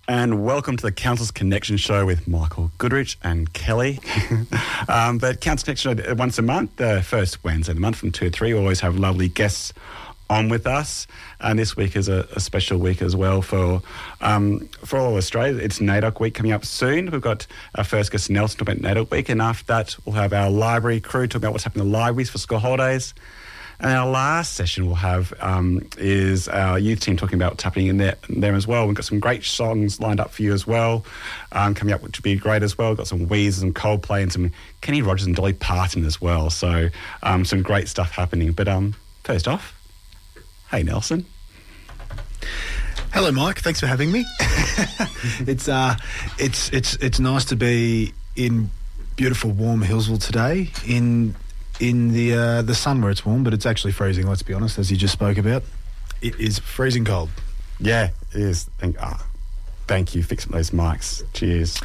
And welcome to the Council's Connection Show with Michael Goodrich and Kelly. But Council's Connection Show once a month, the first Wednesday of the month from 2 to 3. We always have lovely guests on with us. And this week is a special week as well for all Australia. It's NAIDOC Week coming up soon. We've got our first guest, Nelson, talking about NAIDOC Week. And after that, we'll have our library crew talking about what's happening in the libraries for school holidays. And our last session we'll have is our youth team talking about what's happening in there as well. We've got some great songs lined up for you as well, coming up, which would be great as well. We've got some Weezer and Coldplay and some Kenny Rogers and Dolly Parton as well. So some great stuff happening. But first off, hey, Nelson. Hello, Mike. Thanks for having me. It's nice to be in beautiful, warm Hillsville today in the sun where it's warm, but it's actually freezing, let's be honest, as you just spoke about. It is freezing cold. Yeah, it is. Thank you. Fix those mics. Cheers.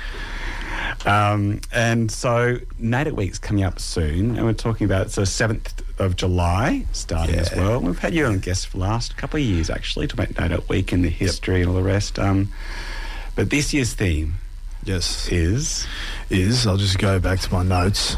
And so NAIDOC Week's coming up soon, and we're talking about it's the 7th of July starting as well. We've had you on guests for the last couple of years, actually, talking about NAIDOC Week and the history and all the rest. But this year's theme is... I'll just go back to my notes.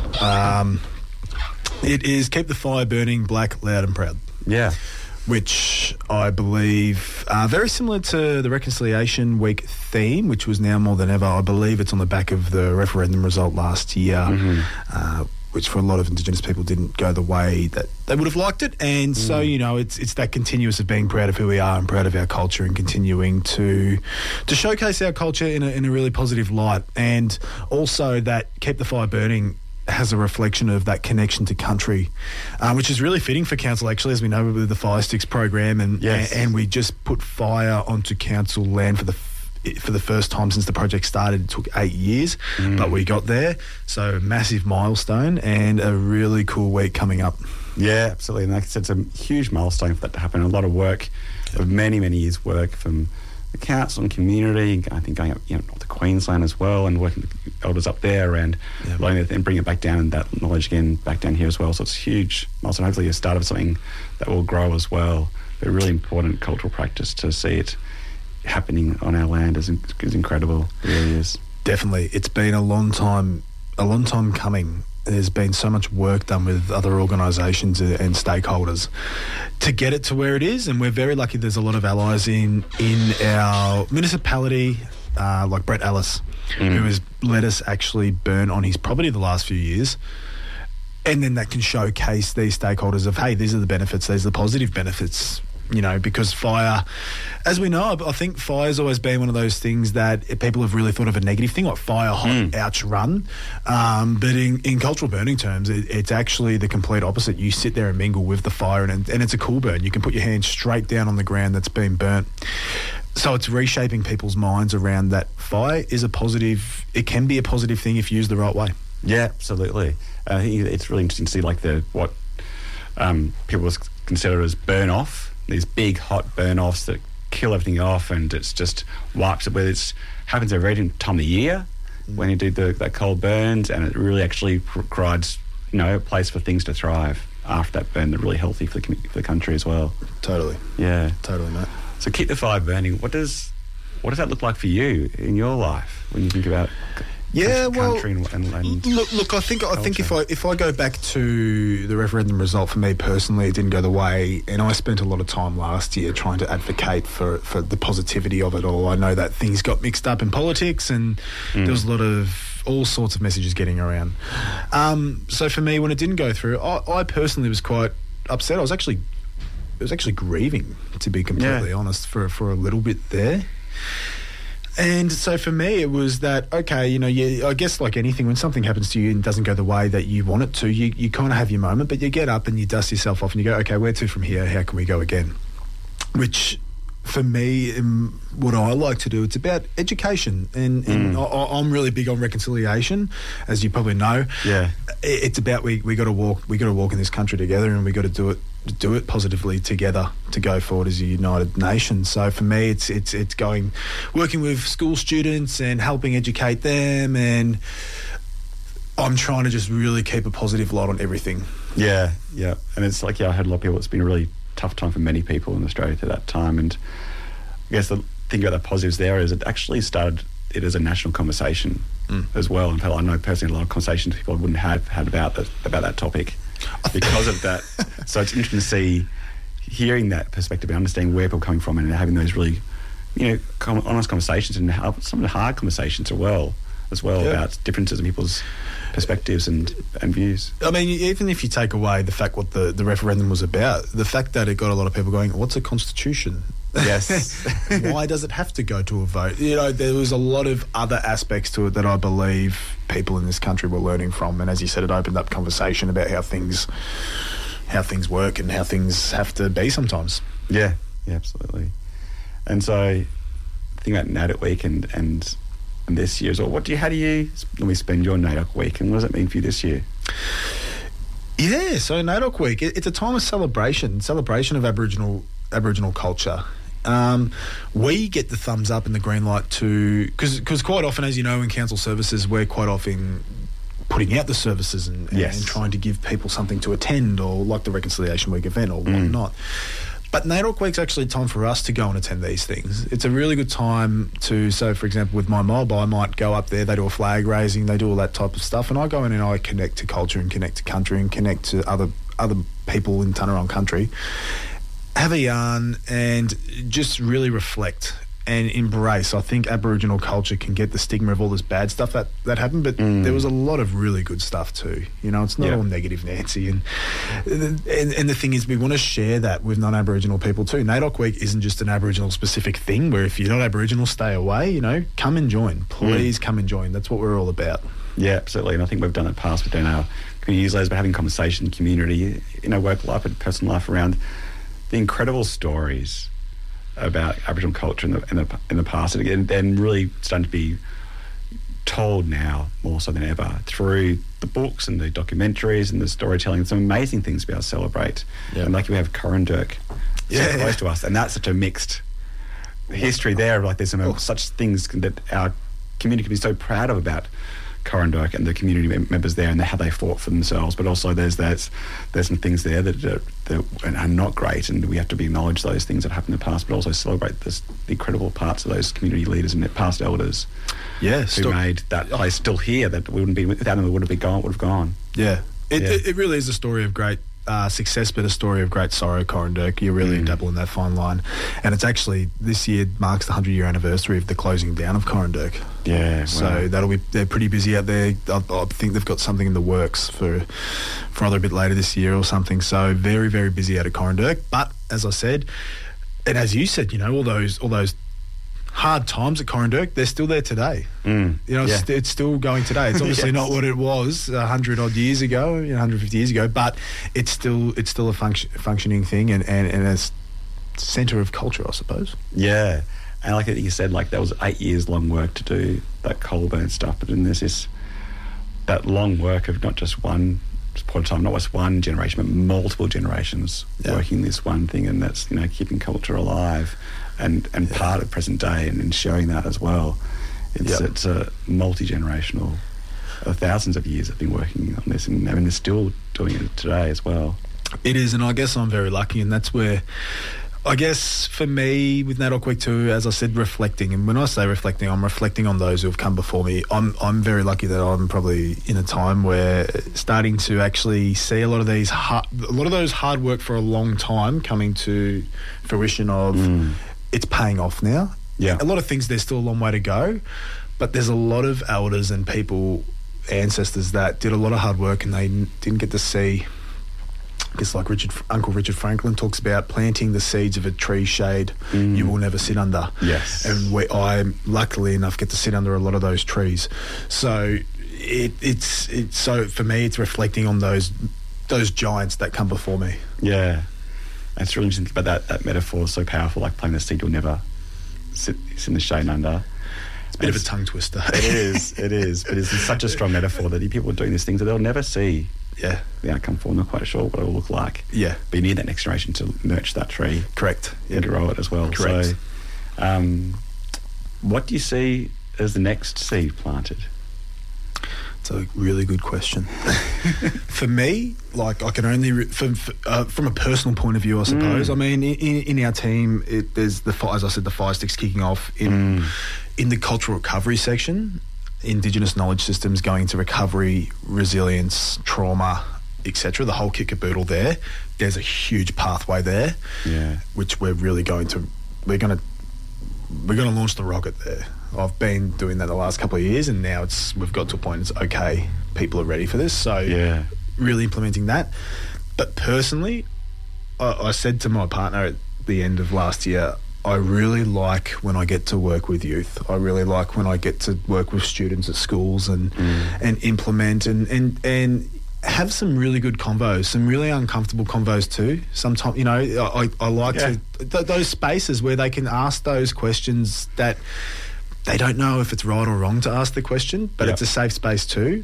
It is Keep the Fire Burning, Black, Loud and Proud. Yeah. Which I believe, very similar to the Reconciliation Week theme, which was now more than ever. I believe it's on the back of the referendum result last year, which for a lot of Indigenous people didn't go the way that they would have liked it. And so, you know, it's that continuous of being proud of who we are and proud of our culture and continuing to showcase our culture in a really positive light. And also that Keep the Fire Burning has a reflection of that connection to country, which is really fitting for council, actually, as we know with the Fire Sticks program, and we just put fire onto council land for the first time since the project started. It took 8 years, but we got there. So massive milestone and a really cool week coming up. Yeah, absolutely. And like I said, it's a huge milestone for that to happen. A lot of work, of many years' work from the council and community, I think going up north to Queensland as well, and working with the elders up there and learning it and bring it back down, and that knowledge again back down here as well. So it's a huge milestone. Hopefully a start of something that will grow as well. But a really important cultural practice to see it happening on our land is incredible. It really is. Definitely. It's been a long time coming. There's been so much work done with other organisations and stakeholders to get it to where it is, and we're very lucky there's a lot of allies in our municipality, like Brett Ellis, who has let us actually burn on his property the last few years, and then that can showcase these stakeholders of, hey, these are the benefits, these are the positive benefits. You know, because fire, as we know, I think fire's always been one of those things that people have really thought of a negative thing, like fire, hot, ouch, run. But in cultural burning terms, it's actually the complete opposite. You sit there and mingle with the fire, and it's a cool burn. You can put your hand straight down on the ground that's been burnt. So it's reshaping people's minds around that fire is a positive. It can be a positive thing if used the right way. Yeah, absolutely. I think it's really interesting to see like what people consider as burn off. These big hot burn-offs that kill everything off, and it's just wipes it. Whether it happens every time of the year when you do that cold burns, and it really actually provides a place for things to thrive after that burn. They're really healthy for the country as well. Totally. Yeah. Totally, mate. So keep the fire burning. What does that look like for you in your life when you think about? Country and look. I think if I go back to the referendum result, for me personally, it didn't go the way, and I spent a lot of time last year trying to advocate for the positivity of it all. I know that things got mixed up in politics, and there was a lot of all sorts of messages getting around. So for me, when it didn't go through, I personally was quite upset. I was actually grieving, to be completely honest, for a little bit there. And so for me, it was that, okay, I guess like anything, when something happens to you and doesn't go the way that you want it to, you kind of have your moment, but you get up and you dust yourself off and you go, okay, where to from here? How can we go again? Which, for me, what I like to do, it's about education. And I'm really big on reconciliation, as you probably know. Yeah. It's about we got to walk in this country together, and we got to do it positively together to go forward as a united nation. So for me, it's working with school students and helping educate them, and I'm trying to just really keep a positive light on everything. Yeah. And it's like, I heard a lot of people, it's been a really tough time for many people in Australia at that time, and I guess think about the positives there is it actually started it as a national conversation as well. And I know personally a lot of conversations people wouldn't have had about that topic because of that. So it's interesting to see, hearing that perspective and understanding where people are coming from and having those really, honest conversations and some of the hard conversations as well about differences in people's perspectives and views. I mean, even if you take away the fact what the referendum was about, the fact that it got a lot of people going, what's a constitution? Yes. Why does it have to go to a vote? There was a lot of other aspects to it that I believe people in this country were learning from. And as you said, it opened up conversation about how things work and how things have to be sometimes. Yeah, absolutely. And so, think about NAIDOC Week and this year as well. How do you normally spend your NAIDOC Week, and what does it mean for you this year? Yeah, so NAIDOC Week, it's a time of celebration of Aboriginal culture. We get the thumbs up and the green light to, because quite often, as you know, in council services, we're quite often putting out the services and trying to give people something to attend, or like the Reconciliation Week event or whatnot. But NAIDOC Week's actually time for us to go and attend these things. It's a really good time to, so for example, with my mob, I might go up there, they do a flag raising, they do all that type of stuff, and I go in and I connect to culture and connect to country and connect to other people in Tanarong country, have a yarn and just really reflect and embrace. I think Aboriginal culture can get the stigma of all this bad stuff that happened, but there was a lot of really good stuff too. It's not all negative Nancy. And the thing is, we want to share that with non-Aboriginal people too. NAIDOC Week isn't just an Aboriginal specific thing where if you're not Aboriginal, stay away. Come and join. Please come and join. That's what we're all about. Yeah, absolutely. And I think we've done it in the past. We've done our community newsletters, but having conversation, community, work life and personal life around the incredible stories about Aboriginal culture in the past, and really starting to be told now more so than ever through the books and the documentaries and the storytelling. Some amazing things to be able to celebrate. Yeah. And like we have Corandurk so close to us, and that's such a mixed history there. Like there's some such things that our community can be so proud of about Corandurk and the community members there and how they fought for themselves, but also there's some things there that are not great, and we have to acknowledge those things that happened in the past, but also celebrate the incredible parts of those community leaders and past elders who made that place still here, that we wouldn't be without them, it would have gone. Yeah. It really is a story of great success, but a story of great sorrow, Corandurk. You really dabble in that fine line. And it's actually, this year marks the 100-year anniversary of the closing down of Corandurk. Yeah. So they're pretty busy out there. I think they've got something in the works for either a bit later this year or something. So very, very busy out at Corandurk. But as I said, and as you said, all those hard times at Corandurk, they're still there today. It's still going today. It's obviously not what it was 100 odd years ago, 150 years ago, but it's still a functioning thing and a centre of culture, I suppose. Yeah, and like you said, like that was 8 years long work to do that coal burn stuff, but then there's that long work of not just one point of time, not just one generation, but multiple generations working this one thing, and that's keeping culture alive. And part of present day and showing that as well. It's a multi-generational, thousands of years have been working on this, and they're still doing it today as well. It is, and I guess I'm very lucky, and that's where, I guess for me with NAIDOC Week too, as I said, reflecting, and when I say reflecting, I'm reflecting on those who have come before me. I'm very lucky that I'm probably in a time where starting to actually see a lot of those hard work for a long time coming to fruition of. It's paying off now. Yeah. A lot of things, there's still a long way to go, but there's a lot of elders and ancestors that did a lot of hard work and they didn't get to see, I guess like Uncle Richard Franklin talks about planting the seeds of a tree shade you will never sit under. Yes. And I luckily enough get to sit under a lot of those trees. So it's so for me it's reflecting on those giants that come before me. Yeah. It's really interesting about that metaphor is so powerful, like planting the seed you'll never sit in the shade under. It's a bit of a tongue twister. It is. But it's such a strong metaphor that people are doing these things that they'll never see the outcome for. I'm not quite sure what it will look like. Yeah. But you need that next generation to nurture that tree. Correct. And grow it as well. Correct. So, what do you see as the next seed planted? It's a really good question. For me, like I can only from a personal point of view, I suppose. I mean, in our team, there's as I said, the fire sticks kicking off in the cultural recovery section. Indigenous knowledge systems going into recovery, resilience, trauma, etc. The whole kit caboodle there. There's a huge pathway there, which we're going to launch the rocket there. I've been doing that the last couple of years, and now we've got to a point it's okay, people are ready for this. So really implementing that. But personally, I said to my partner at the end of last year, I really like when I get to work with youth. I really like when I get to work with students at schools and implement and have some really good convos, some really uncomfortable convos too. Sometimes, you know, I like those spaces where they can ask those questions that they don't know if it's right or wrong to ask the question, but it's a safe space too.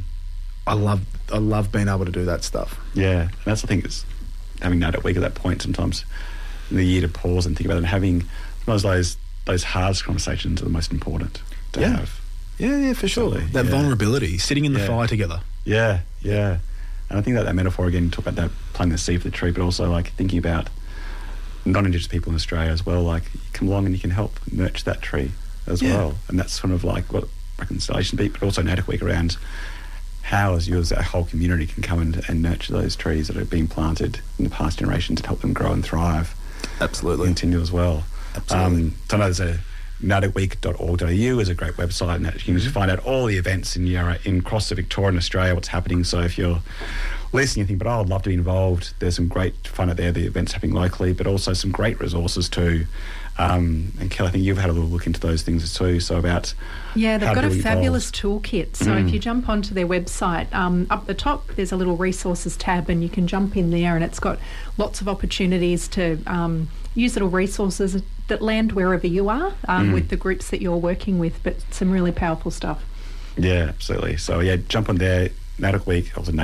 I love being able to do that stuff. Yeah, and that's the thing, is having NAIDOC Week at that point sometimes in the year to pause and think about it, and having those hard conversations are the most important to have. Yeah, for sure. Absolutely. That vulnerability, sitting in the fire together. Yeah. And I think that metaphor, again, you talk about that planting the seed for the tree, but also like thinking about non-Indigenous people in Australia as well. Like, you come along and you can help nurture that tree as well. And that's sort of like what Reconciliation Week, but also NAIDOC Week, around how as you as a whole community can come and nurture those trees that have been planted in the past generations and help them grow and thrive. Absolutely. Continue as well. Absolutely. So I know there's a naidocweek.org.au is a great website, and that you can just find out all the events in across the Victoria and Australia, what's happening. So if you're listening and think, but I'd love to be involved, there's some great fun out there, the events happening locally, but also some great resources too. And Kelly, I think you've had a little look into those things too. So about they've got a fabulous toolkit. So if you jump onto their website, up the top there's a little resources tab, and you can jump in there, and it's got lots of opportunities to use little resources that land wherever you are with the groups that you're working with, but some really powerful stuff. Yeah, absolutely. So jump on there, NAIDOC Week, also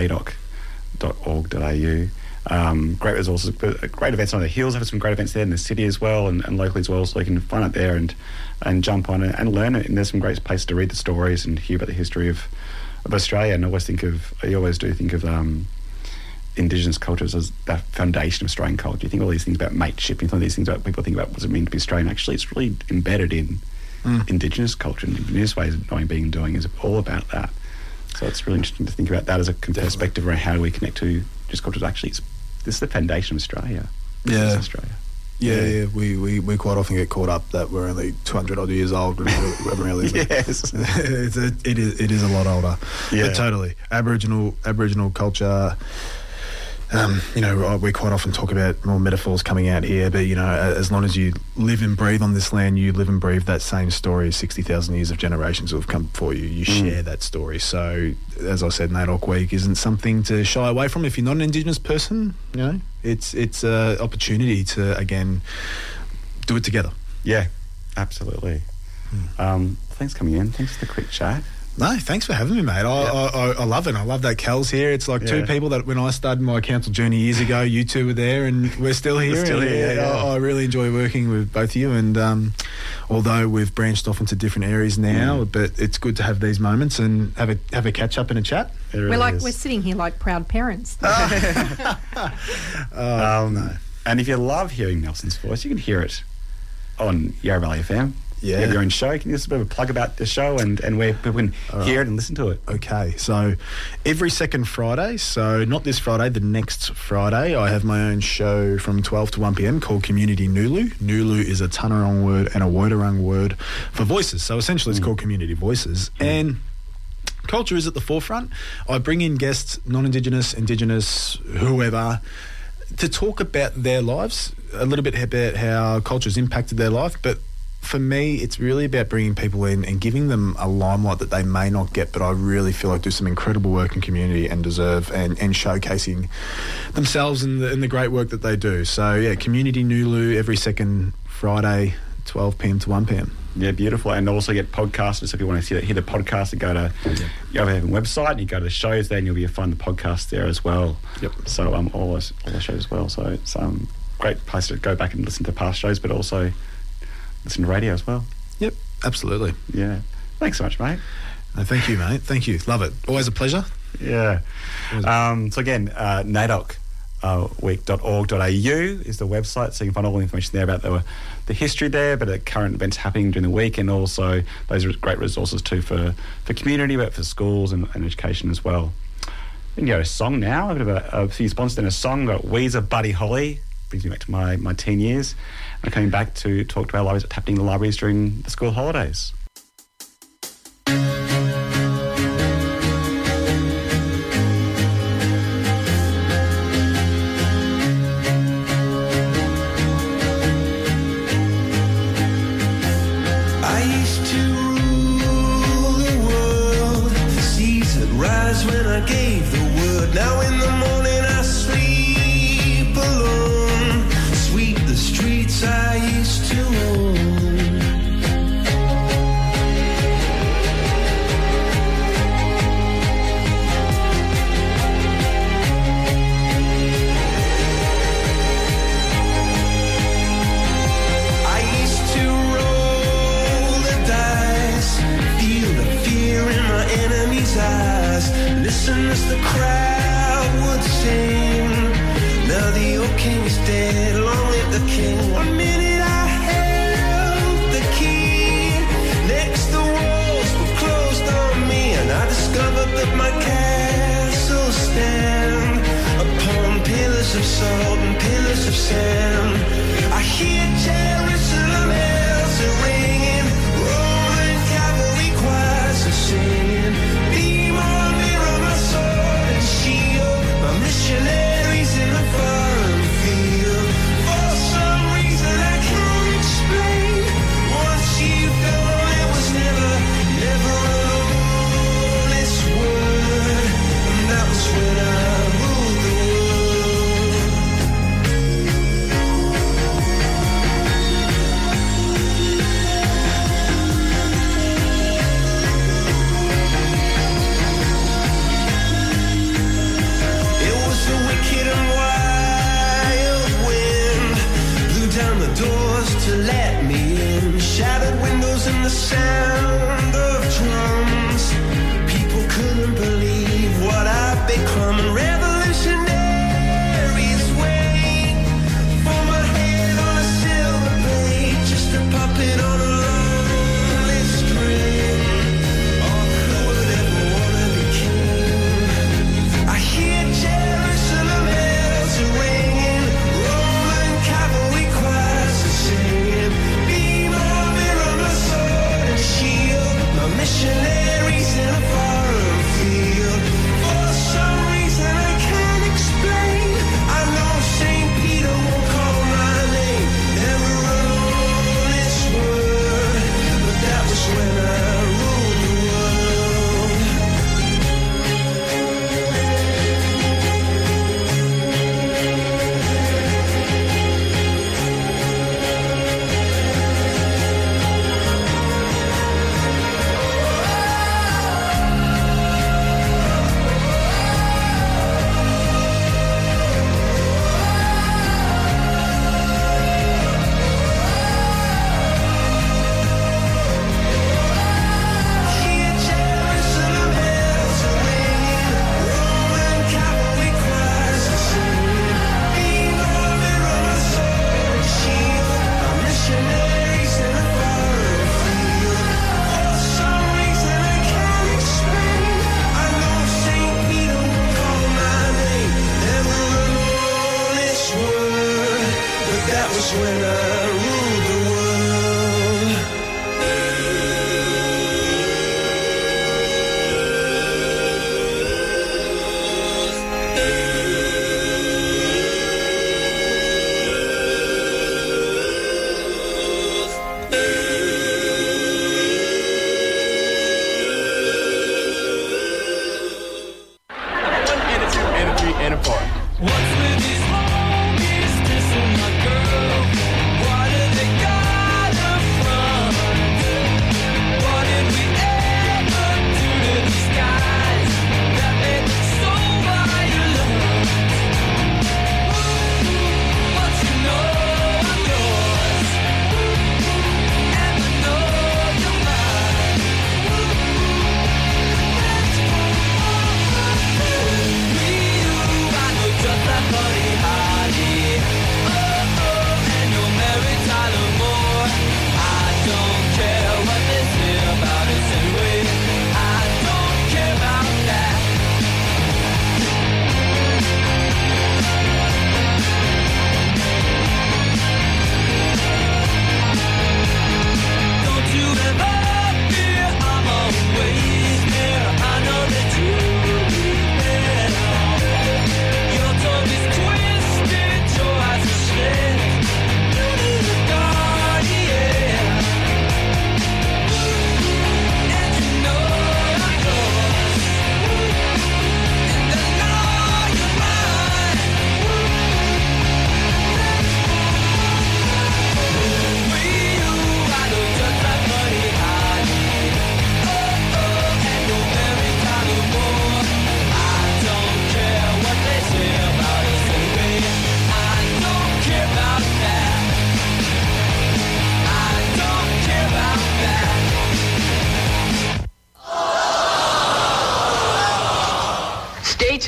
naidoc.org.au. Great resources, great events on the hills. Have some great events there in the city as well, and locally as well, so you can find it there and jump on and learn it. And there's some great places to read the stories and hear about the history of Australia. And I always do think of Indigenous cultures as that foundation of Australian culture. You think all these things about mateship, and some of these things about people think about what does it mean to be Australian. Actually, it's really embedded in Indigenous culture, and Indigenous ways of knowing, being, and doing is all about that. So it's really interesting to think about that as a perspective around how do we connect to just cultures. Actually, this is the foundation of Australia. This is Australia. Yeah. We quite often get caught up that we're only 200 odd years old when we really yes. it is a lot older. Yeah. But totally. Aboriginal culture. We quite often talk about more metaphors coming out here, but, as long as you live and breathe on this land, you live and breathe that same story. 60,000 years of generations who have come before you. You share that story. So, as I said, NAIDOC Week isn't something to shy away from. If you're not an Indigenous person, it's an opportunity to, again, do it together. Yeah, absolutely. Thanks for coming in. Thanks for the quick chat. No, thanks for having me, mate. I love it. I love that Kel's here. It's like two people that when I started my council journey years ago, you two were there, and we're still here. I really enjoy working with both of you, and although we've branched off into different areas now, but it's good to have these moments and have a catch up and a chat. We're sitting here like proud parents. No. And if you love hearing Nelson's voice, you can hear it on Yarra Valley FM. Yeah. You have your own show. Can you just a bit of a plug about the show and where people can hear it and listen to it? Okay, so every second Friday, so not this Friday, the next Friday, I have my own show from 12 to 1 p.m. called Community Nulu. Nulu is a Tanarong word and a Woiwurrung word for voices. So essentially it's called Community Voices. And culture is at the forefront. I bring in guests, non-Indigenous, Indigenous, whoever, to talk about their lives, a little bit about how culture's impacted their life, but for me, it's really about bringing people in and giving them a limelight that they may not get, but I really feel like do some incredible work in community and deserve, and showcasing themselves and the great work that they do. So, Community Nulu every second Friday, 12 p.m. to 1 p.m. Yeah, beautiful. And also get podcasts. So if you want to hear the podcast, you go to your website and you go to the shows there, and you'll be able to find the podcast there as well. Yep. So all the shows as well. So it's great place to go back and listen to past shows, but also listen to radio as well. Yep, absolutely. Yeah. Thanks so much, mate. Thank you, mate. Thank you. Love it. Always a pleasure. Yeah. So again, NAIDOC.week.org.au is the website, so you can find all the information there about the history there, but the current events happening during the week, and also those are great resources too for community, but for schools and education as well. We can go to a song now. A bit of a few sponsors in a song. We've got Weezer, Buddy Holly. Brings me back to my teen years. I'm coming back to talk to our libraries, what's happening in the libraries during the school holidays. When I gave the word, now in the morning I sleep alone, sweep the streets I used to own. I used to roll the dice, feel the fear in my enemy's eyes, listen as the crowd would sing. Now the old king is dead, long live the king. 1 minute I held the key, next the walls were closed on me, and I discovered that my castle stand upon pillars of salt and pillars of sand. I hear Jerusalem bells are ringing, Roman cavalry choirs are singing. Be more mirror, my sword and shield, my missionaries in a foreign field. For some reason I can't explain, once you've gone it was never alone. It's word, and that was when I ruled the doors to let me in, shattered windows and the sound of drums. People couldn't believe what I've become, and revolutionaries wait for my head on a silver plate, just a puppet on a lonely string. Oh, who would ever wanna be king? I hear Jerusalem bells are ringing, Roman cavalry choirs singing. Be my mirror, my sword and shield,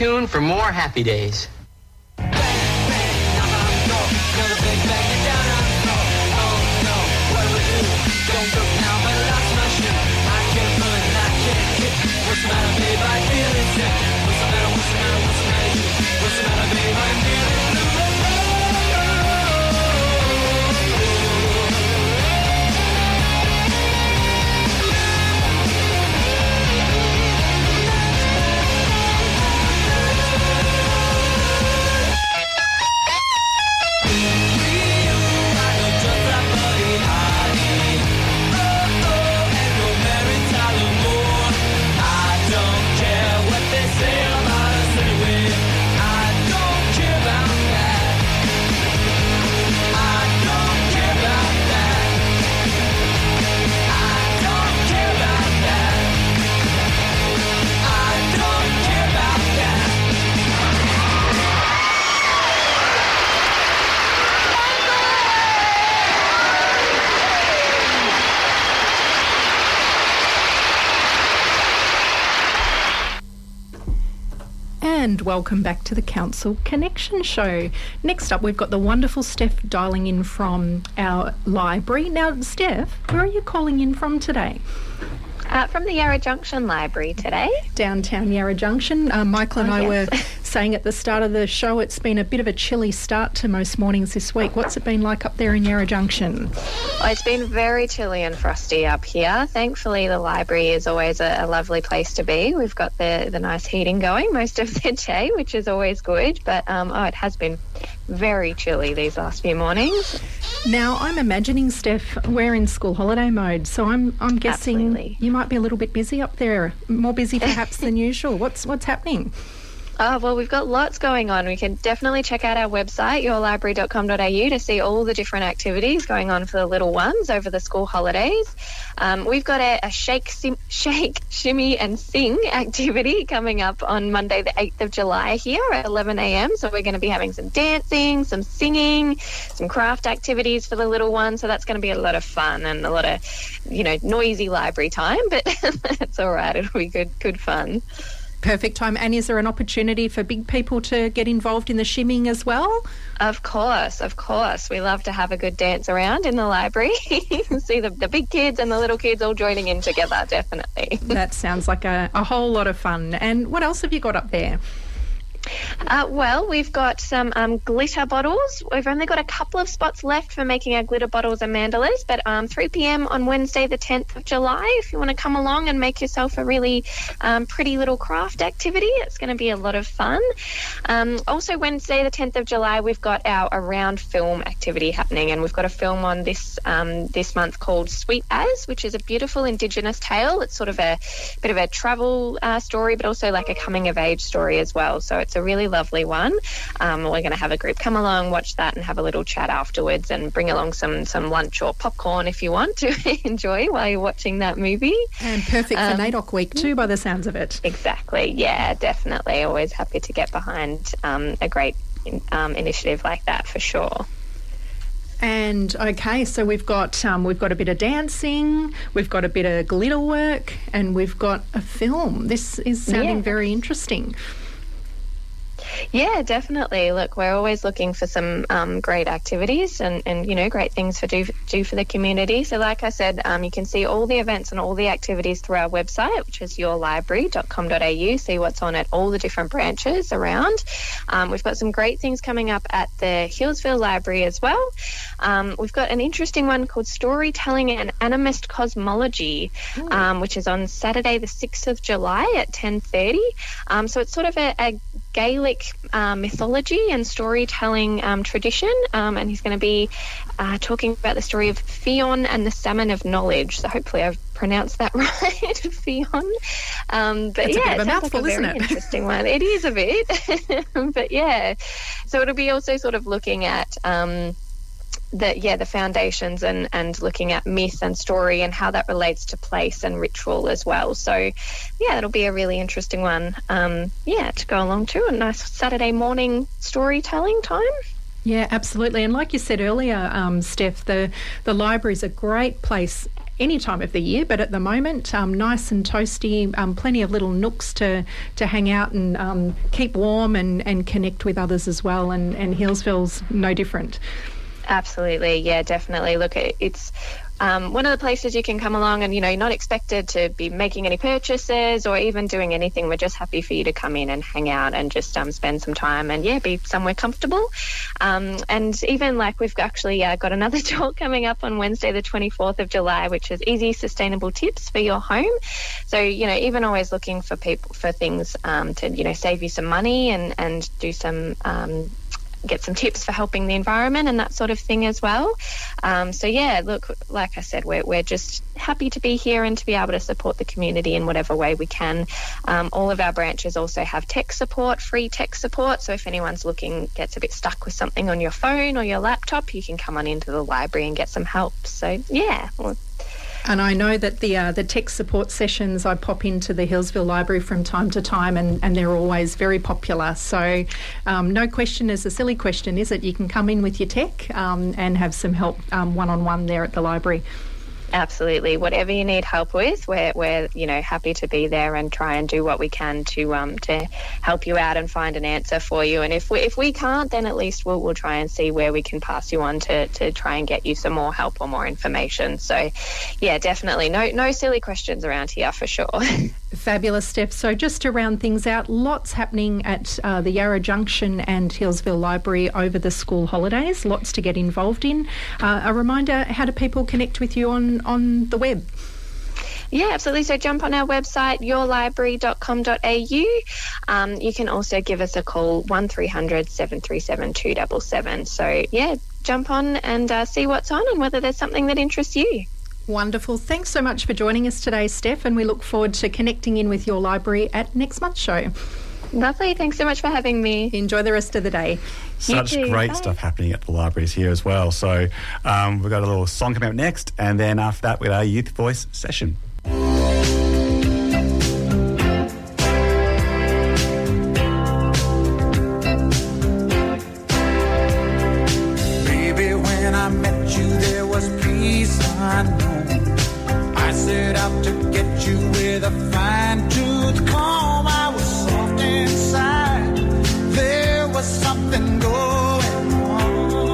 tuned for more Happy Days. What's the matter, babe? I'm feeling sick. What's the matter, what's the matter, what's the matter, you? What's the matter, babe? I'm feeling blue. And welcome back to the Council Connection Show. Next up, we've got the wonderful Steph dialing in from our library. Now, Steph, where are you calling in from today? From the Yarra Junction Library today. Downtown Yarra Junction. Michael and I were saying at the start of the show it's been a bit of a chilly start to most mornings this week. What's it been like up there in Yarra Junction? Oh, it's been very chilly and frosty up here. Thankfully, the library is always a lovely place to be. We've got the nice heating going most of the day, which is always good. But, it has been very chilly these last few mornings. Now, I'm imagining, Steph, we're in school holiday mode, so I'm guessing Absolutely. You might be a little bit busy up there, more busy perhaps than usual. What's happening? Oh, well, we've got lots going on. We can definitely check out our website, yourlibrary.com.au, to see all the different activities going on for the little ones over the school holidays. We've got a shake, shimmy and sing activity coming up on Monday the 8th of July here at 11 a.m. So we're going to be having some dancing, some singing, some craft activities for the little ones. So that's going to be a lot of fun and a lot of, noisy library time, but it's all right. It'll be good fun. Perfect time. And is there an opportunity for big people to get involved in the shimmying as well? Of course. We love to have a good dance around in the library. You can see the big kids and the little kids all joining in together, definitely. That sounds like a whole lot of fun. And what else have you got up there? Well, we've got some glitter bottles. We've only got a couple of spots left for making our glitter bottles and mandalas, but 3 p.m. on Wednesday the 10th of July, if you want to come along and make yourself a really pretty little craft activity, it's going to be a lot of fun. Also, Wednesday the 10th of July, we've got our Around Film activity happening, and we've got a film on this month called Sweet As, which is a beautiful Indigenous tale. It's sort of a bit of a travel story, but also like a coming-of-age story as well. So it's a really lovely one. We're going to have a group come along, watch that, and have a little chat afterwards, and bring along some lunch or popcorn if you want to enjoy while you're watching that movie. And perfect for NAIDOC week too, by the sounds of it. Exactly. Yeah, definitely. Always happy to get behind a great initiative like that for sure. And okay, so we've got a bit of dancing, we've got a bit of glitter work, and we've got a film. This is sounding very interesting. Yeah, definitely. Look, we're always looking for some great activities and great things to do for the community. So like I said, you can see all the events and all the activities through our website, which is yourlibrary.com.au. See what's on at all the different branches around. We've got some great things coming up at the Hillsville Library as well. We've got an interesting one called Storytelling and Animist Cosmology, which is on Saturday the 6th of July at 10:30. So it's sort of a Gaelic mythology and storytelling tradition, and he's going to be talking about the story of Fionn and the Salmon of Knowledge. So hopefully I've pronounced that right, Fionn. But it's yeah, a bit of a mouthful, like a isn't very it? Interesting one. It is a bit, but yeah. So it'll be also sort of looking at the foundations and looking at myth and story and how that relates to place and ritual as well. So yeah, it'll be a really interesting one to go along to. A nice Saturday morning storytelling time. Yeah, absolutely. And like you said earlier, Steph, the library is a great place any time of the year, but at the moment, nice and toasty, plenty of little nooks to hang out and keep warm and connect with others as well, and Healesville's no different. Absolutely, yeah, definitely. Look, it's one of the places you can come along and, you're not expected to be making any purchases or even doing anything. We're just happy for you to come in and hang out and just spend some time and, be somewhere comfortable. And even we've actually got another talk coming up on Wednesday, the 24th of July, which is easy, sustainable tips for your home. So, even always looking for people for things to, save you some money and do some get some tips for helping the environment and that sort of thing as well. So yeah, look, like I said, we're just happy to be here and to be able to support the community in whatever way we can. All of our branches also have tech support, free tech support. So if anyone's gets a bit stuck with something on your phone or your laptop, you can come on into the library and get some help. So yeah. And I know that the tech support sessions, I pop into the Healesville Library from time to time, and they're always very popular. So no question is a silly question, is it? You can come in with your tech and have some help one-on-one there at the library. Absolutely. Whatever you need help with, we're happy to be there and try and do what we can to help you out and find an answer for you. And if we can't, then at least we'll try and see where we can pass you on to try and get you some more help or more information. So, yeah, definitely no silly questions around here for sure. Fabulous, Steph. So just to round things out, lots happening at the Yarra Junction and Healesville Library over the school holidays. Lots to get involved in. A reminder, how do people connect with you on the web? Yeah, absolutely. So jump on our website, yourlibrary.com.au. You can also give us a call, 1300 737 277. So, yeah, jump on and see what's on and whether there's something that interests you. Wonderful. Thanks so much for joining us today, Steph, and we look forward to connecting in with your library at next month's show. Lovely. Thanks so much for having me. Enjoy the rest of the day. Such great stuff happening at the libraries here as well. So we've got a little song coming up next, and then after that, with our Youth Voice session. Baby, when I met you, there was peace unknown. I set out to get you with a fine-tooth comb. I was soft inside. There was something going on.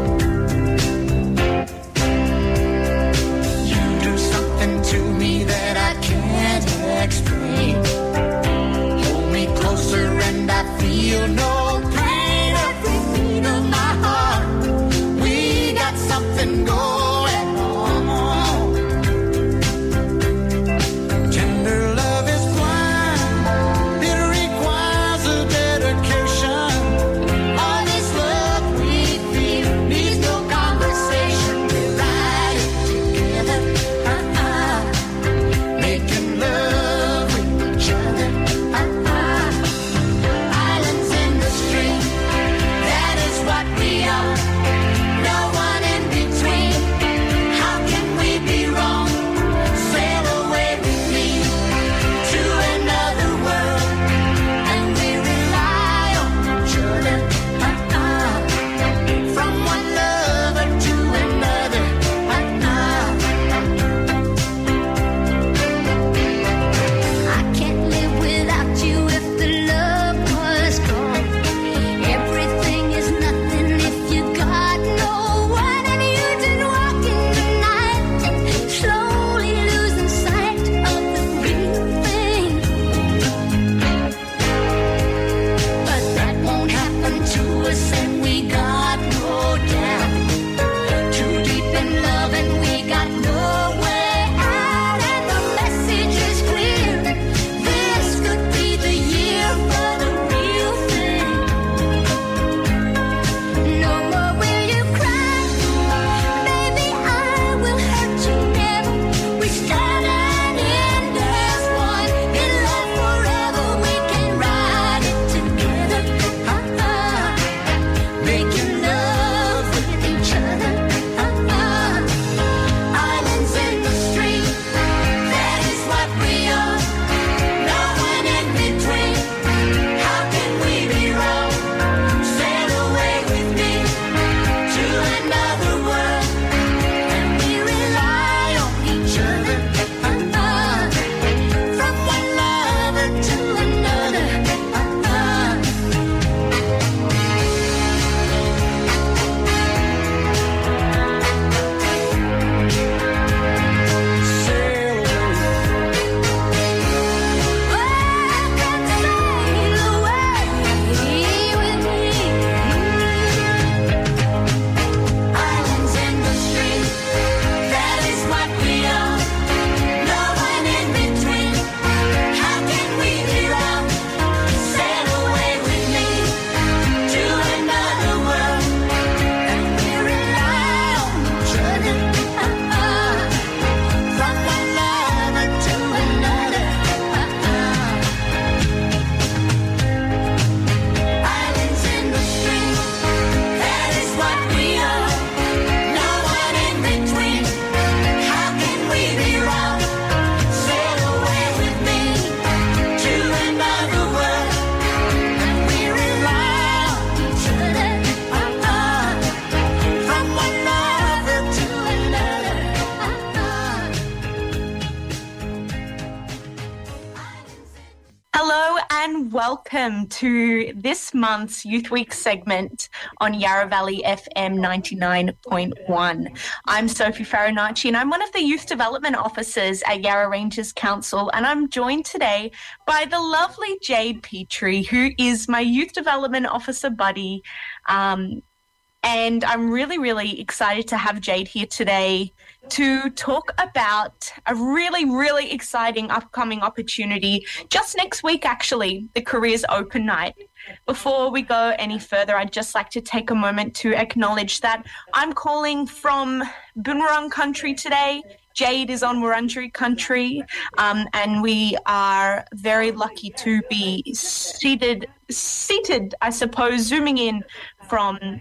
You do something to me that I can't explain. Hold me closer and I feel no pain. Every beat of my heart, we got something going on. Tender love and welcome to this month's Youth Week segment on Yarra Valley FM 99.1. I'm Sophie Farinacci and I'm one of the Youth Development Officers at Yarra Ranges Council, and I'm joined today by the lovely Jade Petrie, who is my Youth Development Officer buddy. And I'm really, really excited to have Jade here today to talk about a really, really exciting upcoming opportunity just next week, actually, the Careers Open Night. Before we go any further, I'd just like to take a moment to acknowledge that I'm calling from Boonwurrung country today. Jade is on Wurundjeri country, and we are very lucky to be seated, I suppose, zooming in from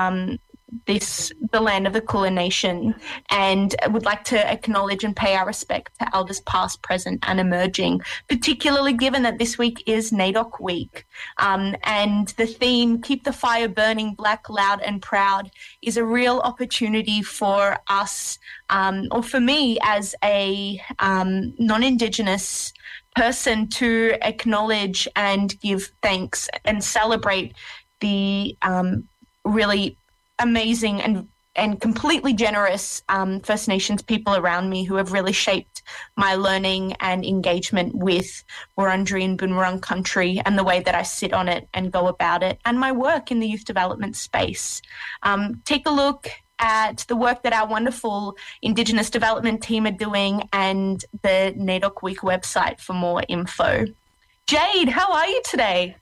the land of the Kulin Nation, and would like to acknowledge and pay our respect to elders past, present and emerging, particularly given that this week is NAIDOC week. And the theme, Keep the Fire Burning, Black, Loud and Proud, is a real opportunity for us, or for me as a non-Indigenous person, to acknowledge and give thanks and celebrate the really amazing and completely generous First Nations people around me who have really shaped my learning and engagement with Wurundjeri and Boonwurrung country and the way that I sit on it and go about it, and my work in the youth development space. Take a look at the work that our wonderful Indigenous development team are doing and the NAIDOC Week website for more info. Jade, how are you today?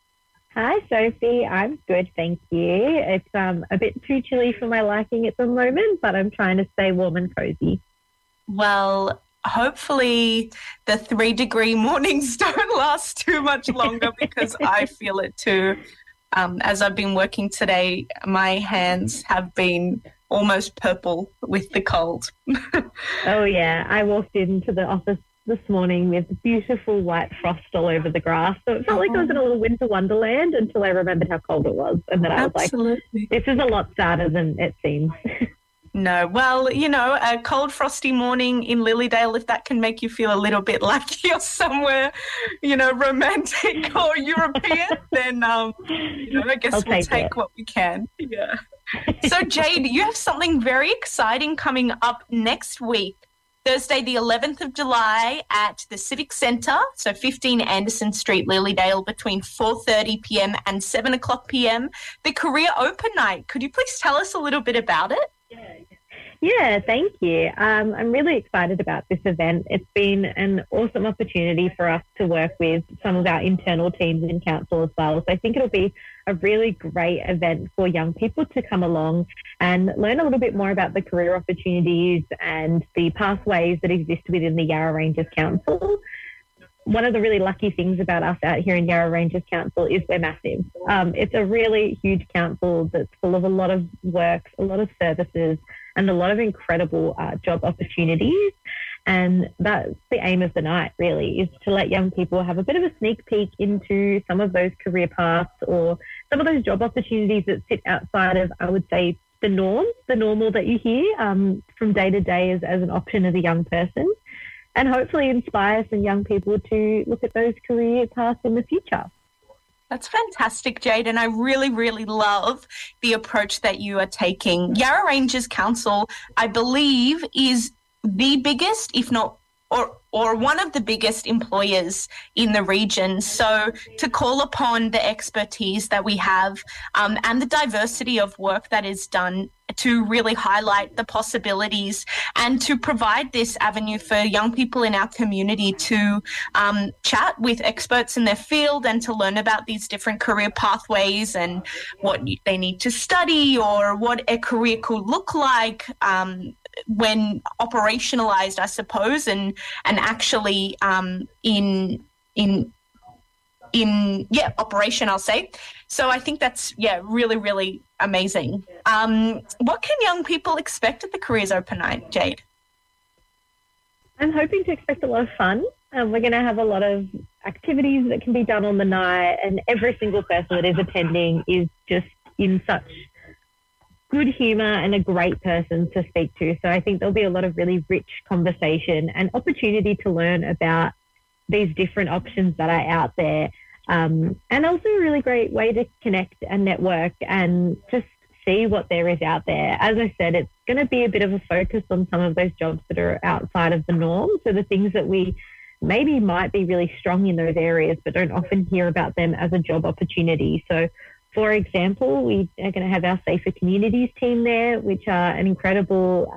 Hi, Sophie. I'm good, thank you. It's a bit too chilly for my liking at the moment, but I'm trying to stay warm and cozy. Well, hopefully the 3-degree mornings don't last too much longer because I feel it too. As I've been working today, my hands have been almost purple with the cold. Oh, yeah. I walked into the office this morning with beautiful white frost all over the grass. So it felt like I was in a little winter wonderland until I remembered how cold it was. And then I was like, this is a lot sadder than it seems. No, well, you know, a cold, frosty morning in Lilydale, if that can make you feel a little bit like you're somewhere, you know, romantic or European, then, you know, I guess we'll take what we can. Yeah. So, Jade, you have something very exciting coming up next week. Thursday, the 11th of July at the Civic Centre, so 15 Anderson Street, Lilydale, between 4:30 p.m. and 7 o'clock p.m. The Career Open Night. Could you please tell us a little bit about it? Yeah, thank you. I'm really excited about this event. It's been an awesome opportunity for us to work with some of our internal teams in council as well. So I think it'll be a really great event for young people to come along and learn a little bit more about the career opportunities and the pathways that exist within the Yarra Ranges Council. One of the really lucky things about us out here in Yarra Ranges Council is we're massive. It's a really huge council that's full of a lot of work, a lot of services, and a lot of incredible job opportunities. And that's the aim of the night, really, is to let young people have a bit of a sneak peek into some of those career paths or some of those job opportunities that sit outside of, I would say, the normal that you hear from day to day as an option as a young person, and hopefully inspire some young people to look at those career paths in the future. That's fantastic, Jade, and I really, really love the approach that you are taking. Yarra Ranges Council, I believe, is the biggest, if not or one of the biggest employers in the region. So to call upon the expertise that we have and the diversity of work that is done to really highlight the possibilities and to provide this avenue for young people in our community to chat with experts in their field and to learn about these different career pathways and what they need to study or what a career could look like when operationalized, I suppose, and actually in operation, I'll say. So I think that's, really, really amazing. What can young people expect at the Careers Open Night, Jade? I'm hoping to expect a lot of fun. We're going to have a lot of activities that can be done on the night, and every single person that is attending is just in such good humour and a great person to speak to. So I think there'll be a lot of really rich conversation and opportunity to learn about these different options that are out there. And also a really great way to connect and network and just see what there is out there. As I said, it's going to be a bit of a focus on some of those jobs that are outside of the norm. So the things that we maybe might be really strong in those areas, but don't often hear about them as a job opportunity. So, for example, we are going to have our Safer Communities team there, which are an incredible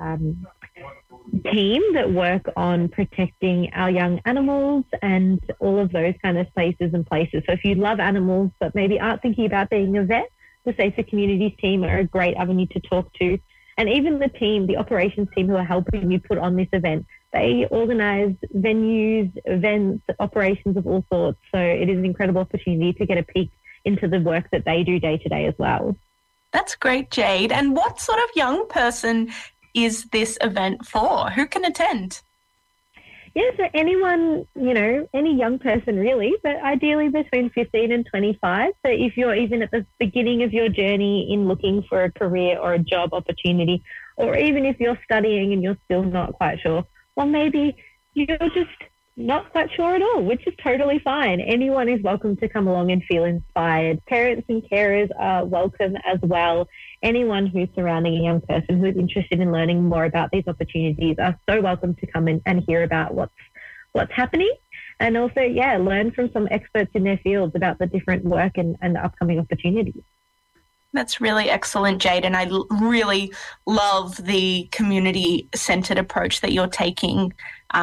team that work on protecting our young animals and all of those kind of spaces and places. So if you love animals but maybe aren't thinking about being a vet, the Safer Communities team are a great avenue to talk to. And even the team, the operations team who are helping you put on this event, they organise venues, events, operations of all sorts. So it is an incredible opportunity to get a peek into the work that they do day to day as well. That's great, Jade. And what sort of young person is this event for? Who can attend? Yeah, so anyone, any young person really, but ideally between 15 and 25. So if you're even at the beginning of your journey in looking for a career or a job opportunity, or even if you're studying and you're still not quite sure, or maybe you're just not quite sure at all, which is totally fine. Anyone is welcome to come along and feel inspired. Parents and carers are welcome as well. Anyone who's surrounding a young person who is interested in learning more about these opportunities are so welcome to come in and hear about what's happening. And also, learn from some experts in their fields about the different work and upcoming opportunities. That's really excellent, Jade, and I really love the community-centred approach that you're taking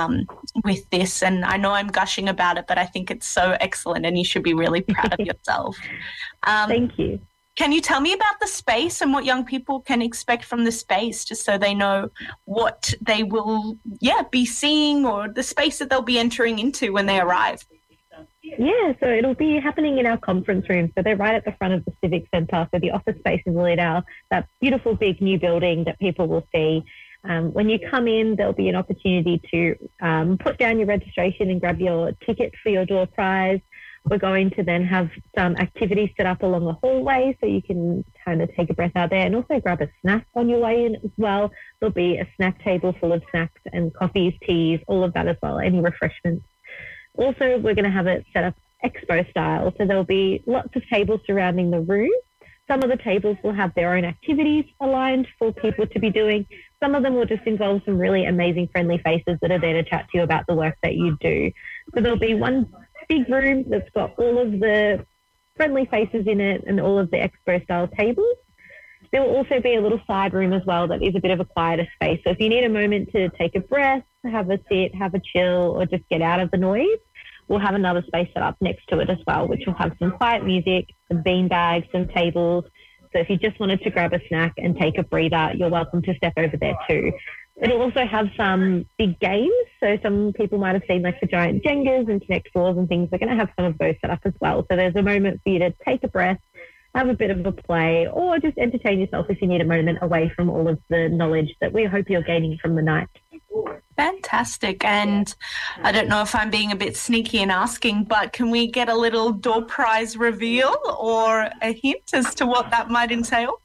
with this. And I know I'm gushing about it, but I think it's so excellent and you should be really proud of yourself. Thank you. Can you tell me about the space and what young people can expect from the space, just so they know what they will be seeing or the space that they'll be entering into when they arrive? Yeah, so it'll be happening in our conference room. So they're right at the front of the Civic Centre. So the office space is really now that beautiful big new building that people will see. When you come in, there'll be an opportunity to put down your registration and grab your ticket for your door prize. We're going to then have some activities set up along the hallway so you can kind of take a breath out there and also grab a snack on your way in as well. There'll be a snack table full of snacks and coffees, teas, all of that as well, any refreshments. Also, we're going to have it set up expo style. So there'll be lots of tables surrounding the room. Some of the tables will have their own activities aligned for people to be doing. Some of them will just involve some really amazing friendly faces that are there to chat to you about the work that you do. So there'll be one big room that's got all of the friendly faces in it and all of the expo style tables. There will also be a little side room as well that is a bit of a quieter space. So if you need a moment to take a breath, have a sit, have a chill, or just get out of the noise, we'll have another space set up next to it as well, which will have some quiet music, some bean bags, some tables. So if you just wanted to grab a snack and take a breather, you're welcome to step over there too. It'll also have some big games. So some people might have seen like the giant Jengas and Connect Fours and things. They're going to have some of those set up as well. So there's a moment for you to take a breath, have a bit of a play, or just entertain yourself if you need a moment away from all of the knowledge that we hope you're gaining from the night. Fantastic. And I don't know if I'm being a bit sneaky in asking, but can we get a little door prize reveal or a hint as to what that might entail?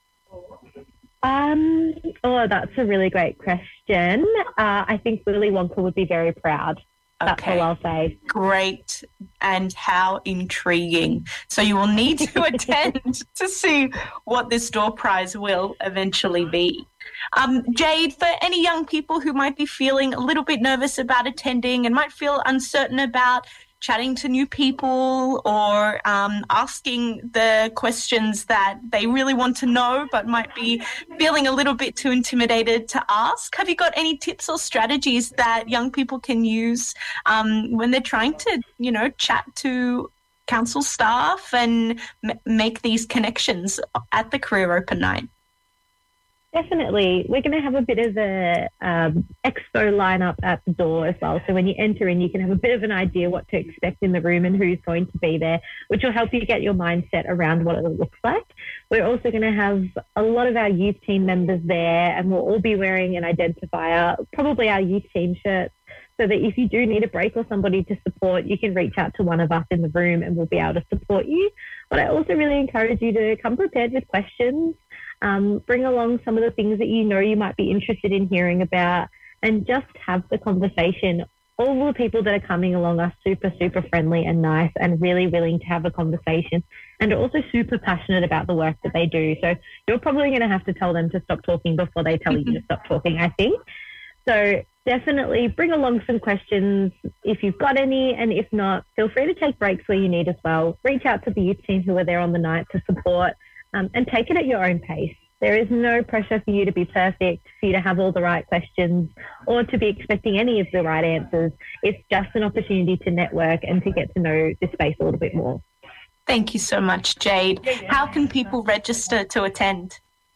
That's a really great question. I think Willy Wonka would be very proud. That's all I'll say. Great. And how intriguing. So you will need to attend to see what this door prize will eventually be. Jade, for any young people who might be feeling a little bit nervous about attending and might feel uncertain about chatting to new people or asking the questions that they really want to know but might be feeling a little bit too intimidated to ask, have you got any tips or strategies that young people can use when they're trying to, chat to council staff and make these connections at the Career Open Night? Definitely. We're going to have a bit of a expo lineup at the door as well. So when you enter in, you can have a bit of an idea what to expect in the room and who's going to be there, which will help you get your mindset around what it looks like. We're also going to have a lot of our youth team members there, and we'll all be wearing an identifier, probably our youth team shirts, so that if you do need a break or somebody to support, you can reach out to one of us in the room and we'll be able to support you. But I also really encourage you to come prepared with questions. Bring along some of the things that you might be interested in hearing about, and just have the conversation all the people that are coming along are super, super friendly and nice and really willing to have a conversation, and are also super passionate about the work that they do. So you're probably going to have to tell them to stop talking before they tell you to stop talking, I think. So definitely bring along some questions if you've got any, and if not, feel free to take breaks where you need as well. Reach out to the youth team who are there on the night to support, and take it at your own pace. There is no pressure for you to be perfect, for you to have all the right questions, or to be expecting any of the right answers. It's just an opportunity to network and to get to know this space a little bit more. Thank you so much, Jade. How can people register to attend?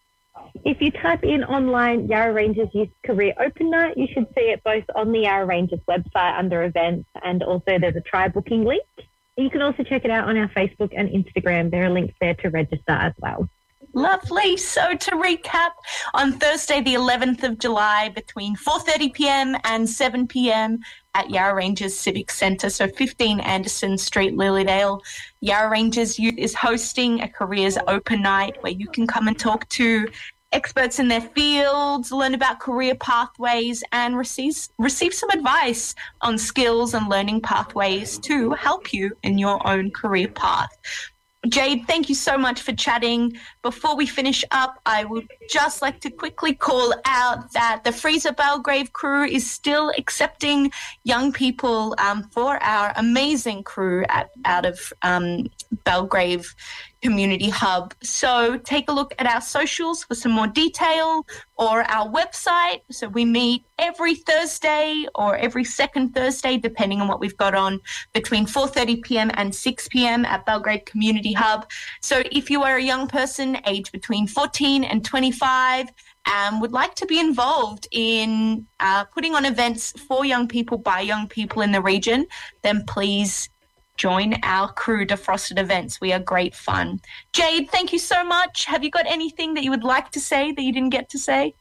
If you type in online Yarra Ranges Youth Career Open Night, you should see it both on the Yarra Ranges website under events, and also there's a try booking link. You can also check it out on our Facebook and Instagram. There are links there to register as well. Lovely. So to recap, on Thursday, the 11th of July, between 4:30 p.m. and 7 p.m. at Yarra Ranges Civic Centre, so 15 Anderson Street, Lilydale, Yarra Ranges Youth is hosting a careers open night where you can come and talk to experts in their fields, learn about career pathways, and receive some advice on skills and learning pathways to help you in your own career path. Jade, thank you so much for chatting. Before we finish up, I would just like to quickly call out that the Freezer Belgrave crew is still accepting young people for our amazing crew out of Belgrave Community Hub. So take a look at our socials for some more detail, or our website. So we meet every Thursday or every second Thursday, depending on what we've got on, between 4:30 p.m. and 6 p.m. at Belgrave Community Hub. So if you are a young person aged between 14 and 25 and would like to be involved in putting on events for young people by young people in the region, then please join our crew, Defrosted Events. We are great fun. Jade, thank you so much. Have you got anything that you would like to say that you didn't get to say?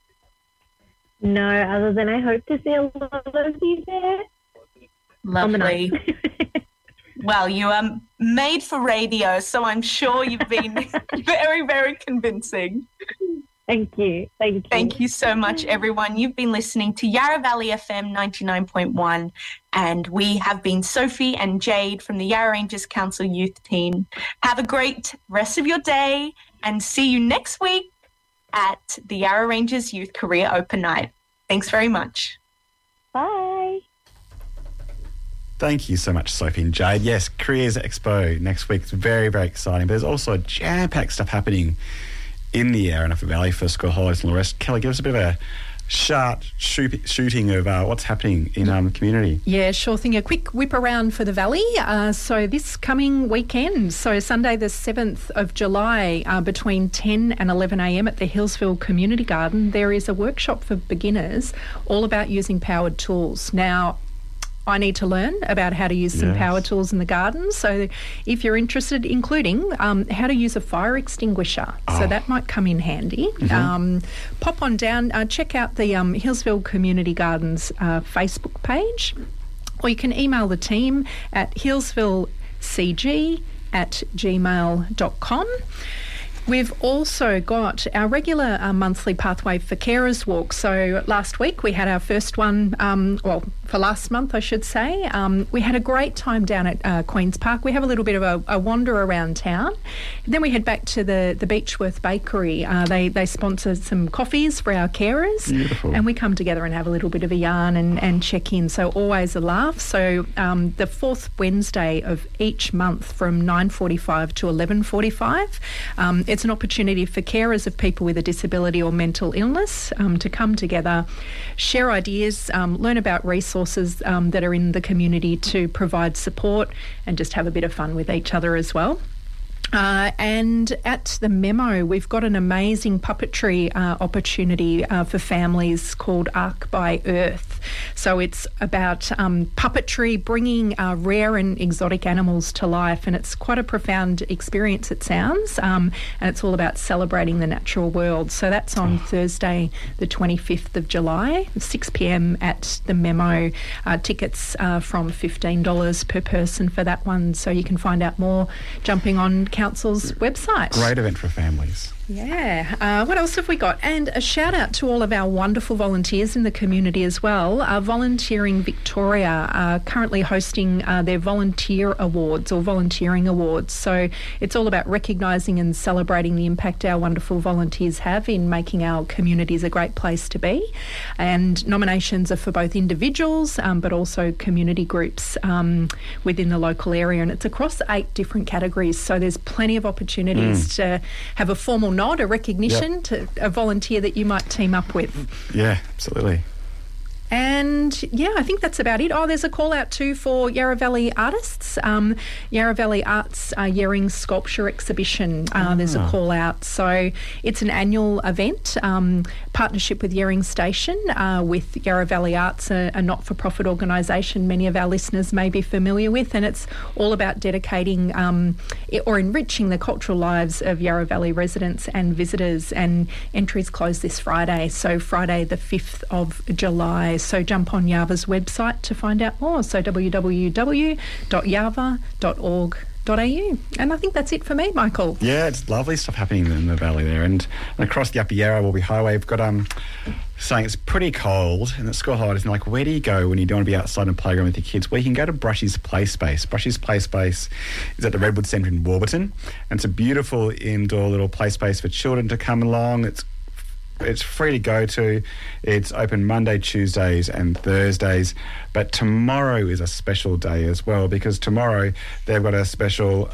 No, other than I hope to see a lot of you there. Lovely. Well, you are made for radio, so I'm sure you've been very, very convincing. Thank you. Thank you. Thank you so much, everyone. You've been listening to Yarra Valley FM 99.1, and we have been Sophie and Jade from the Yarra Ranges Council Youth Team. Have a great rest of your day, and see you next week at the Yarra Ranges Youth Career Open Night. Thanks very much. Bye. Thank you so much, Sophie and Jade. Yes, Careers Expo next week is very, very exciting. But there's also jam-packed stuff happening in the Yarra Valley for school holidays and all the rest. Kelly, give us a bit of a shooting of what's happening in the community. Yeah, sure thing. A quick whip around for the Valley. So this coming weekend, so Sunday the 7th of July, between 10 and 11 a.m. at the Hillsville Community Garden, there is a workshop for beginners all about using powered tools. Now, I need to learn about how to use some power tools in the garden. So if you're interested, including how to use a fire extinguisher. So that might come in handy. Pop on down, check out the Hillsville Community Gardens Facebook page, or you can email the team at hillsvillecg@gmail.com. We've also got our regular monthly Pathway for Carers walk. So last week we had our first one, for last month I should say. We had a great time down at Queen's Park. We have a little bit of a wander around town. And then we head back to the Beechworth Bakery. They sponsored some coffees for our carers. Beautiful. And we come together and have a little bit of a yarn and check in. So always a laugh. So the fourth Wednesday of each month from 9:45 to 11:45. It's an opportunity for carers of people with a disability or mental illness to come together, share ideas, learn about resources that are in the community to provide support, and just have a bit of fun with each other as well. And at the Memo, we've got an amazing puppetry opportunity for families called Arc by Earth. So it's about puppetry, bringing rare and exotic animals to life, and it's quite a profound experience, it sounds, and it's all about celebrating the natural world. So that's on Thursday, the 25th of July, 6 p.m. at the Memo. Tickets from $15 per person for that one, so you can find out more jumping on Council's website. Great event for families. Yeah. What else have we got? And a shout out to all of our wonderful volunteers in the community as well. Volunteering Victoria are currently hosting their volunteer awards or volunteering awards. So it's all about recognising and celebrating the impact our wonderful volunteers have in making our communities a great place to be. And nominations are for both individuals but also community groups within the local area. And it's across 8 different categories. So there's plenty of opportunities to have a formal nod, a recognition to a volunteer that you might team up with. Yeah, absolutely. And yeah, I think that's about it. Oh, there's a call out too for Yarra Valley artists. Yarra Valley Arts Yering Sculpture Exhibition. There's a call out. So it's an annual event, partnership with Yering Station with Yarra Valley Arts, a not-for-profit organisation many of our listeners may be familiar with, and it's all about dedicating or enriching the cultural lives of Yarra Valley residents and visitors. And entries close this Friday, so Friday the 5th of July. So jump on Yarva's website to find out more. So www.yarva.org.au. And I think that's it for me, Michael. Yeah, it's lovely stuff happening in the valley there. And across the Upper Yarra Warby Highway, we've got saying it's pretty cold and at school holidays, and like, where do you go when you don't want to be outside in the playground with your kids? Well, you can go to Brushy's Play Space. Brushy's Play Space is at the Redwood Centre in Warburton, and it's a beautiful indoor little play space for children to come along. It's free to go to. It's open Monday, Tuesdays and Thursdays. But tomorrow is a special day as well, because tomorrow they've got a special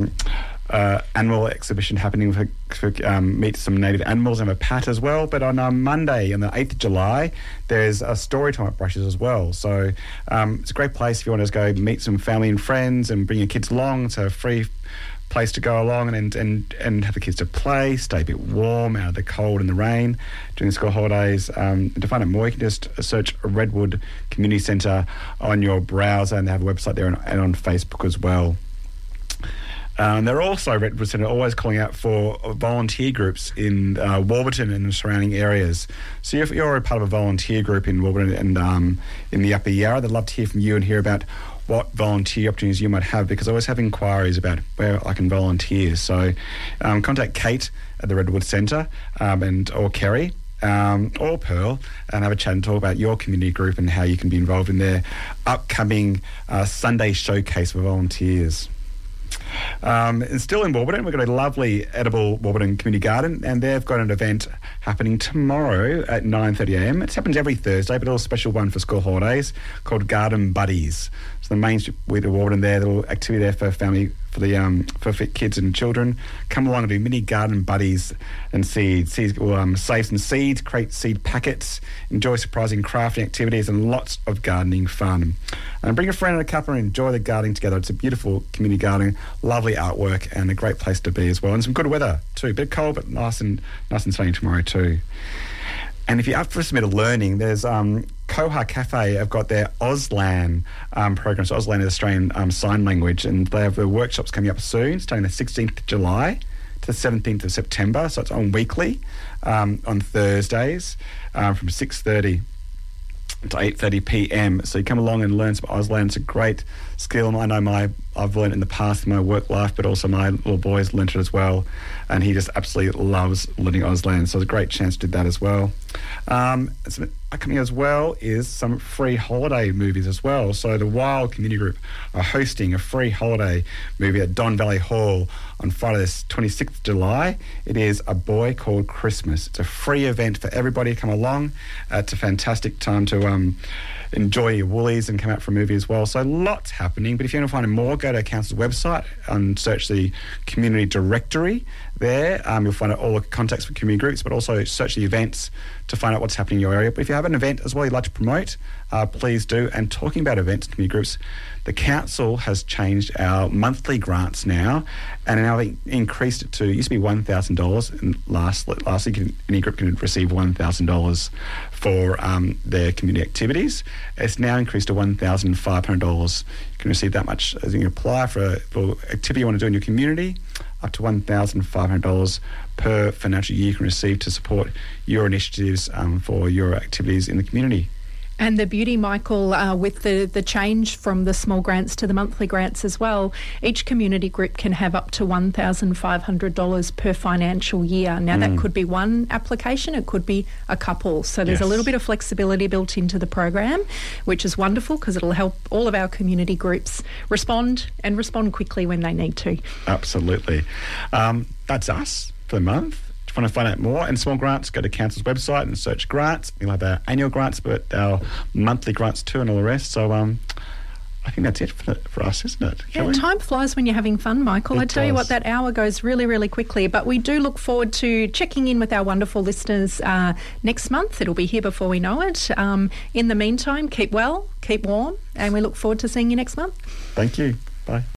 animal exhibition happening for meet some native animals and a pat as well. But on Monday, on the 8th of July, there's a story time at Brushes as well. So it's a great place if you want to go meet some family and friends and bring your kids along. It's a free place to go along and have the kids to play, stay a bit warm out of the cold and the rain during the school holidays. To find out more, you can just search Redwood Community Centre on your browser, and they have a website there and on Facebook as well. They're also, Redwood Centre, always calling out for volunteer groups in Warburton and the surrounding areas. So if you're a part of a volunteer group in Warburton and in the Upper Yarra, they'd love to hear from you and hear about what volunteer opportunities you might have, because I always have inquiries about where I can volunteer. So contact Kate at the Redwood Centre or Kerry or Pearl and have a chat and talk about your community group and how you can be involved in their upcoming Sunday showcase for volunteers. And still in Warburton, we've got a lovely edible Warburton Community Garden, and they've got an event happening tomorrow at 9:30am. It happens every Thursday, but it's a special one for school holidays called Garden Buddies. So the main street with the Warburton there, the little activity there for family, for kids and children. Come along and do mini garden buddies and seeds. We'll save some seeds, create seed packets, enjoy surprising crafting activities and lots of gardening fun. And bring a friend and a couple and enjoy the gardening together. It's a beautiful community garden, lovely artwork and a great place to be as well. And some good weather too. A bit cold but nice and sunny tomorrow too. And if you're up for some bit of learning, there's Koha Cafe have got their Auslan program. So Auslan is Australian Sign Language, and they have the workshops coming up soon, starting the 16th of July to the 17th of September. So it's on weekly on Thursdays from 6:30 to 8:30pm. So you come along and learn some Auslan. It's a great skill. I know I've learned it in the past in my work life, but also my little boy's learnt it as well, and he just absolutely loves learning Auslan. So it's a great chance to do that as well. Coming as well is some free holiday movies as well. So the Wild Community Group are hosting a free holiday movie at Don Valley Hall on Friday the 26th of July. It is A Boy Called Christmas. It's a free event for everybody to come along. It's a fantastic time to enjoy your woolies and come out for a movie as well. So lots happening. But if you want to find more, go to Council's website and search the community directory there. You'll find out all the contacts for community groups, but also search the events to find out what's happening in your area. But if you have an event as well you'd like to promote, please do. And talking about events and community groups, the council has changed our monthly grants now, and now increased it to, it used to be $1,000, and lastly any group can receive $1,000 for their community activities. It's now increased to $1,500. You can receive that much as you apply for a little activity you want to do in your community. Up to $1,500 per financial year you can receive to support your initiatives for your activities in the community. And the beauty, Michael, with the change from the small grants to the monthly grants as well, each community group can have up to $1,500 per financial year. Now, that could be one application, it could be a couple. So there's a little bit of flexibility built into the program, which is wonderful because it'll help all of our community groups respond quickly when they need to. Absolutely. That's us for the month. If you want to find out more and small grants, go to Council's website and search grants. We'll have our annual grants, but our monthly grants too and all the rest. So I think that's it for us, isn't it? Yeah, time flies when you're having fun, Michael. I tell you what, that hour goes really, really quickly. But we do look forward to checking in with our wonderful listeners next month. It'll be here before we know it. In the meantime, keep well, keep warm, and we look forward to seeing you next month. Thank you. Bye.